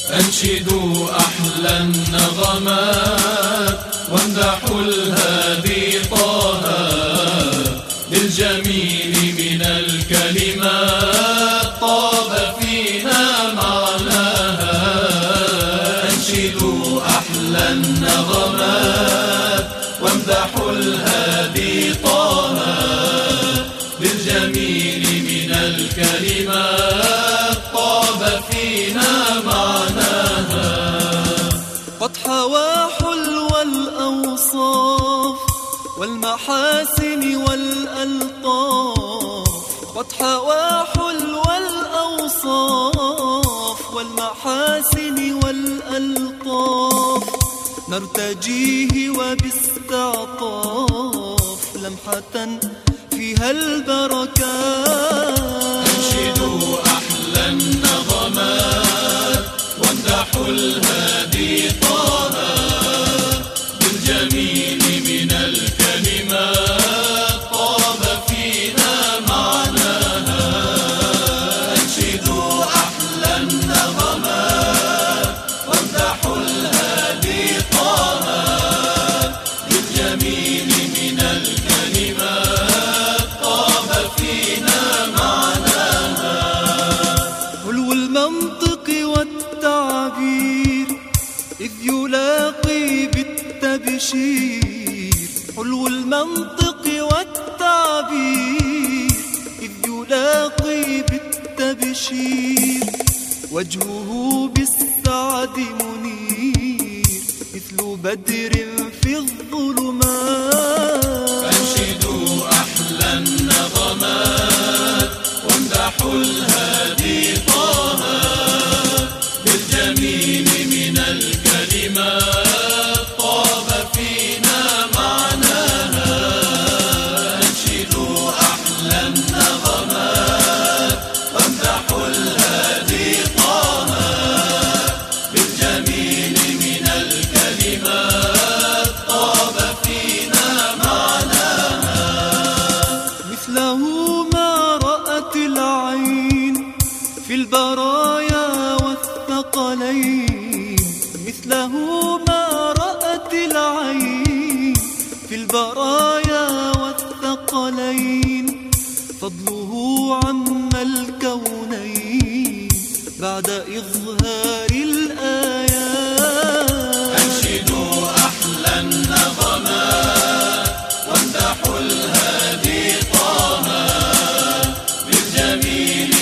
أنشدوا أحلى النغمات وامدحوا الهادي طه للجميل من الكلمات طاب فينا معناها. أنشدوا أحلى النغمات وامدحوا الهادي طه للجميل من الكلمات طاب فينا معناها. قد حوى حلو الأوصاف والمحاسن والألطاف. قد حوى حلو الأوصاف والمحاسن والألطاف. نرتجيه وباستعطاف لمحة فيها البركات. أنشدوا أحلى النغمات وامدحوا الهادي طه بالجميل من الكلمات طاب فينا معناها. أنشدوا أحلى النغمات وامدحوا الهادي طه بالجميل من الكلمات طاب فينا معناها. حلو المنطق والتعبير إذ يلاقي بالتبشير. حلو المنطق والتعبير إذ يلاقي بالتبشير. وجهه بالسعد منير مثل بدر في الظلمات. أنشدوا أحلى النغمات وامدحوا الهادي طه بالجميل من الكلمات طاب فينا معناها. أنشدوا أحلى النغمات وامدحوا الهادي طه بالجميل من الكلمات طاب فينا معناها. مثله ما رأت العين في البرايا والثقلين. مثله ما رأت العين في البرايا والثقلين. فضله عم الكونين بعد إظهار الآيات. أنشدوا أحلى النغمات وامدحوا الهادي طه بالجميل